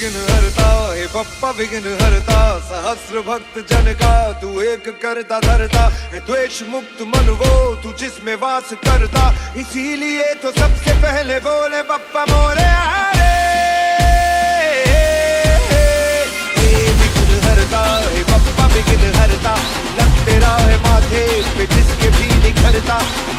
विघ्न हरता हे बप्पा विघ्न हरता, सहस्र भक्त जन का तू एक करता धरता, द्वेष मुक्त मन वो तू जिसमें वास करता, इसीलिए तो सबसे पहले बोले बप्पा मोरे आरे। विघ्न हरता हे बप्पा विघ्न हरता, लग तेरा है माथे पे जिसके भी निखरता,